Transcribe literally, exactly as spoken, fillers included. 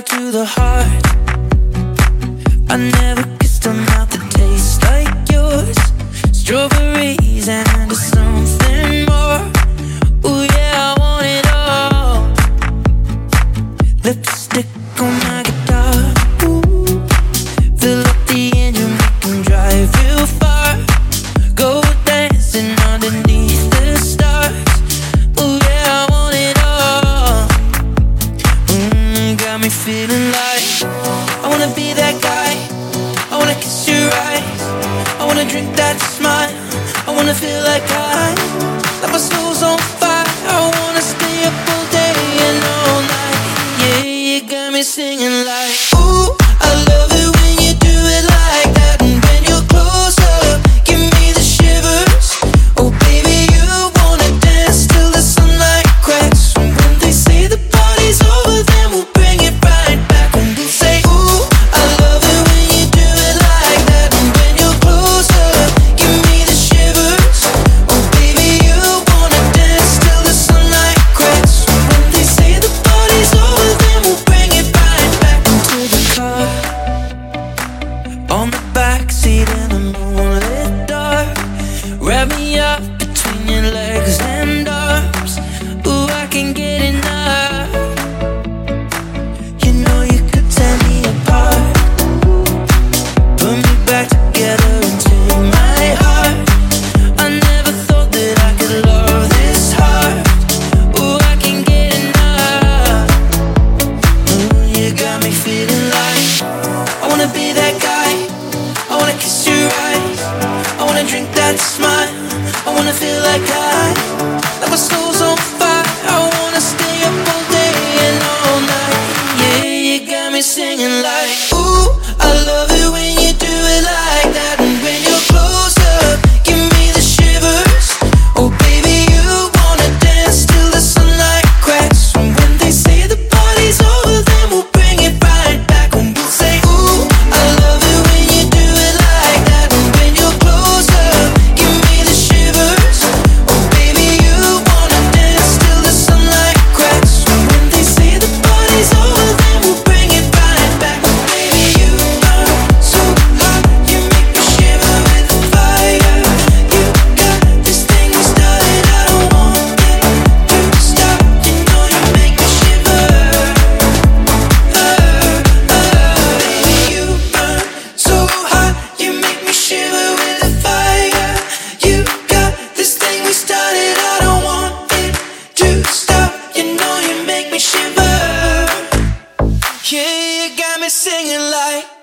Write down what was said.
talk to the heart. I never kissed a mouth that tastes like yours. Strawberries and something more. Ooh yeah, I want it all. Lipstick on my guitar. Ooh. Fill up the engine, we can drive real far. Go dancing underneath the stars. Ooh yeah, I want it all. Mm, got me feeling like I wanna be that guy. I wanna kiss your eyes. I wanna drink that smile. I wanna feel like I, like my soul's on fire. I wanna stay up all day and all night. Yeah, you got me singing like, ooh, I love it when you do it like that. And when you're close up, give me the shivers. Oh baby, you wanna dance till the sunlight cracks. And when they say the party's over, then we'll bring it right back. And we'll say, ooh, I love it when you do it like that. And when you're close up, give me the shivers. Oh baby, you wanna dance till the sunlight cracks. And when they say the party's over, then we'll bring it right back into the car. On the backseat in the moonlit dark. Wrap me up between your legs and arms. Ooh, I can't get enough. You know you could tear me apart. Put me back together and take my heart. I never thought that I could love this hard. Ooh, I can't get enough. Ooh, you got me feeling like I wanna be that guy. I wanna kiss your eyes. I wanna drink that smile. I wanna feel like I, like my soul's on fire. I wanna stay up all day and all night. Yeah, you got me singing like, ooh, I love it when you do it like that. And when you're close up, give me the shivers. Oh baby, you wanna dance till the sunlight cracks. And when they say the party's over, then we'll bring it right back. And we'll say, ooh, I love it when you do it like that. And when you're close up, give me the shivers. Oh baby, you wanna dance till the sunlight cracks. And when they say the party's over, then we'll bring it right back. Baby, you are so hot, you make me shiver with the fire. You got this thing we started, I don't want it to stop. You know you make me shiver. Uh, uh, baby, you burn so hot, you make me shiver with the fire. You got this thing we started, I don't want it to stop. You know you make me shiver. Yeah, you got me singing like